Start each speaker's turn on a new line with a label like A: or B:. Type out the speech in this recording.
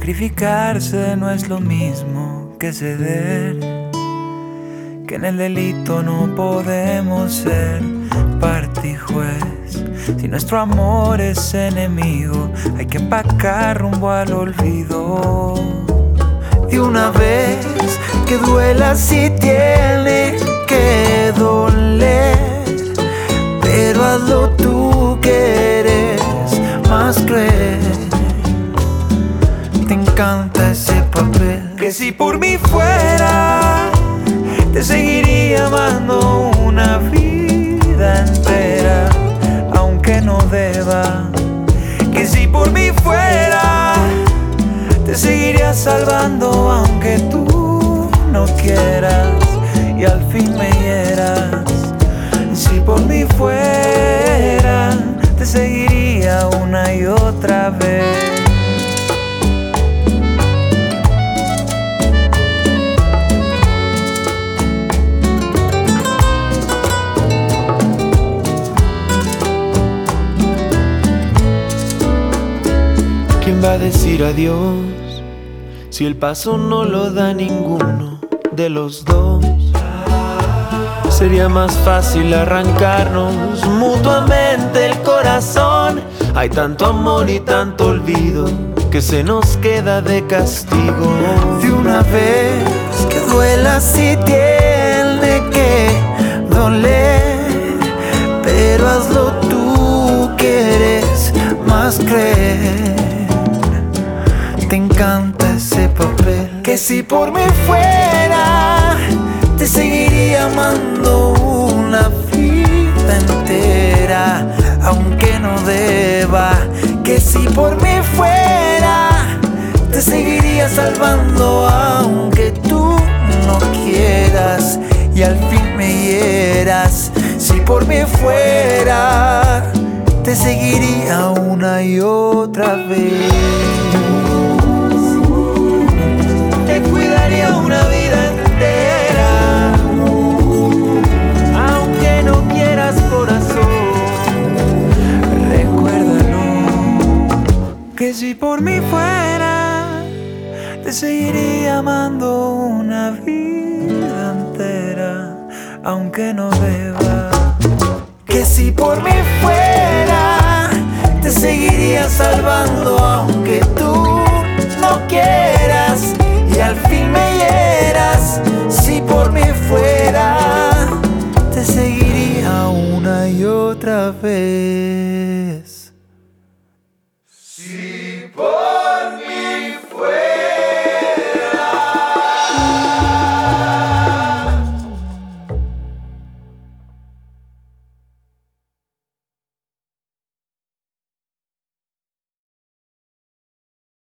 A: Sacrificarse no es lo mismo que ceder, que en el delito no podemos ser parte y juez. Si nuestro amor es enemigo, hay que empacar rumbo al olvido. De una vez, que duela si tiene que doler, pero hazlo tú que eres más cruel. Te encanta ese papel. Que si por mí fuera, te seguiría amando una vida entera, aunque no deba. Que si por mí fuera, te seguiría salvando aunque tú no quieras y al fin me hieras. Si por mí fuera, te seguiría una y otra vez.
B: ¿Quién va a decir adiós si el paso no lo da ninguno de los dos? Sería más fácil arrancarnos mutuamente el corazón. Hay tanto amor y tanto olvido que se nos queda de castigo.
A: De una vez, que duela si tiene que doler, pero hazlo tú que eres más cruel. Te encanta ese papel. Que si por mí fuera, te seguiría amando una vida entera, aunque no deba. Que si por mí fuera, te seguiría salvando aunque tú no quieras y al fin me hieras. Si por mí fuera, te seguiría una y otra vez. Te cuidaría una vida entera, aunque no quieras, corazón. Recuérdalo, que si por mí fuera, te seguiría amando una vida entera, aunque no deba. Que si por mí fuera, te seguiría salvando aunque tú no quieras y al fin me hieras. Si por mí fuera, te seguiría una y otra vez. Sí.